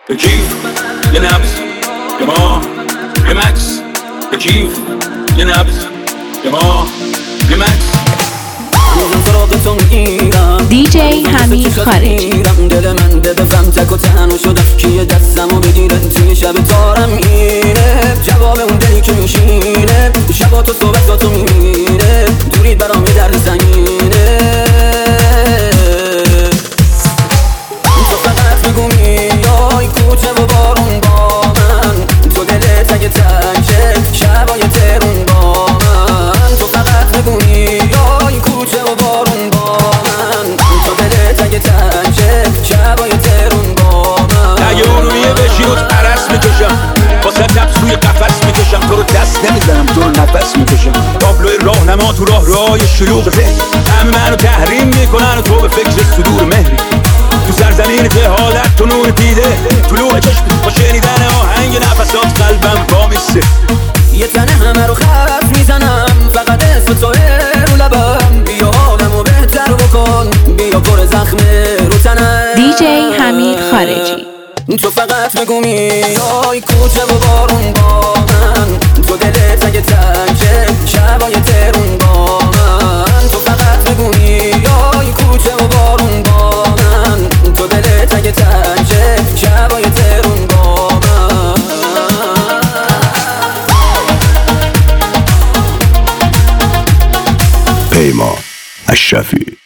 یه کیف یه نبض یه ماه یه مکس، یه کیف یه نبض یه ماه یه مکس. دی جی حمید خارجی. دل من بفهم تک و تنها شدم کیه دستمو بگیره توی شب تارم اینه جواب اون دلی که میشینه شبا تو صحبتاتو میمیره دورید برام یه درد سنگینه تو فقط بگو میای کوچه و بارون با من تو دلت اگه تنگه شبای ترون با من تو فقط بگو میای کوچه و بارون با من تو دلت اگه تنگه شبای ترون با من اگه اون رویه بشی روت عرص میکشم واسه تبس روی قفص میکشم تو رو دست نمیزنم تو رو نفس میکشم تابلوی راهنما تو راه شلوغ ذهن همه منو تحریم میکنن و تو به فکر صدور مهری تو سرزمین جهالت تو نور دیده طلوع چشم با شنیدن آهنگ نفسات قلبم با میسته یه تنه همه رو خط میزنم فقط اسم توه رو لبم بیا حالمو بهتر بکن بیا پر زخمه رو تنم دی جی حمید خارجی. تو فقط بگو میای کوچه و بارون با من تو دلت اگه تنگه شبای ترون با من تو فقط بگو میای کوچه و بارون با من تو دلت اگه تنگه شبای ترون با من. پیمان اشرفی.